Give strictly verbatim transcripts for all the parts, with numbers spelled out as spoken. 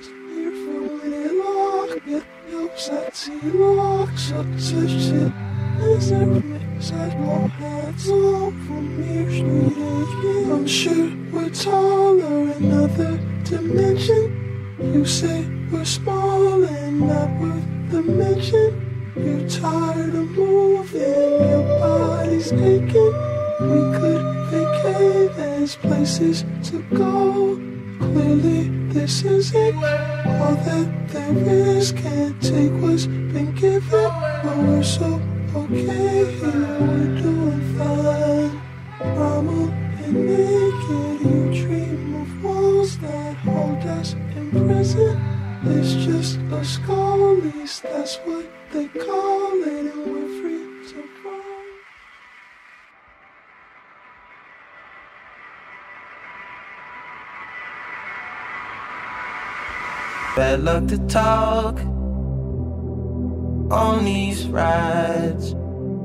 I'm sure we're taller in other dimension. You say we're small and not worth the mention. You're tired of moving, your body's aching. We could vacate, there's places to go. Clearly this isn't all that there is. Can't take what's been given, but we're so okay here, we're doing fine. Normal and naked, you dream of walls that hold us in prison. It's just a skull, at least that's what they call it, and we're free to roam. Bad luck to talk on these rides.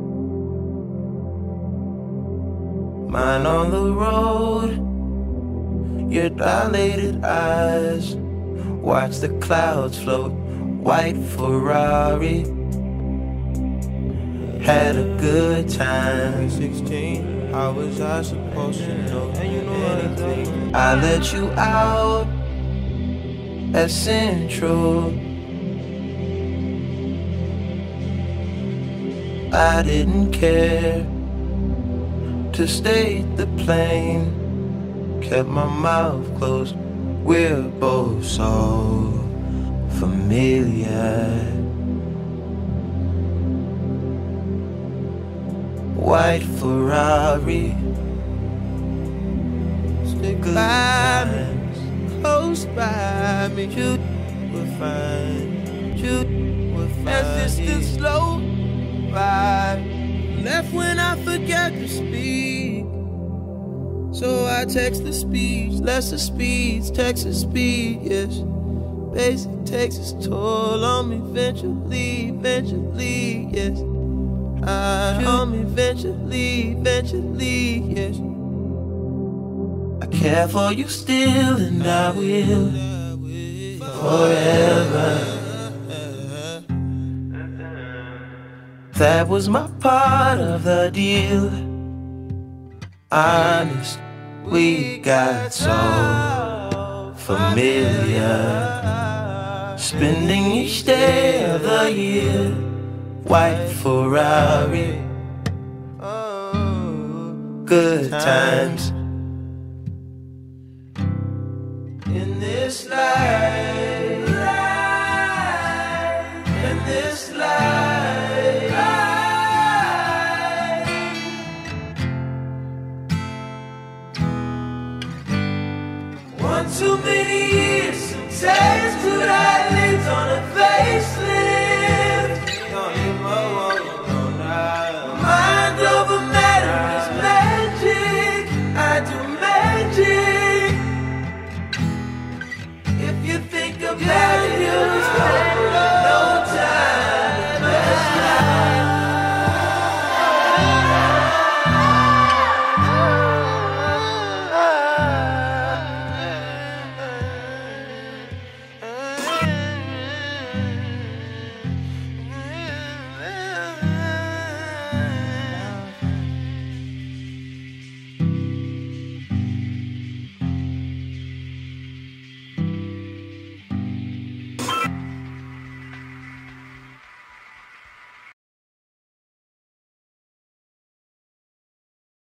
Mine on the road, your dilated eyes. Watch the clouds float, white Ferrari. Had a good time. sixteen, how was I supposed to know anything? I let you out at Central. I didn't care to stay the plane. Kept my mouth closed. We're both so familiar. White Ferrari. Stick by me, close by me. You will find, you will find. As this the slow ride. Left when I forget to speak. So I text the speech, lesser speeds, Texas speed, yes. Basic takes its toll on me eventually, eventually, yes. I on me eventually, eventually, yes. I care for you still and I will forever. That was my part of the deal. Honest, we got so familiar. Spending each day of the year. White Ferrari. Good times. In this life, in this life, one too many years, some tattooed eyelids on a faceless.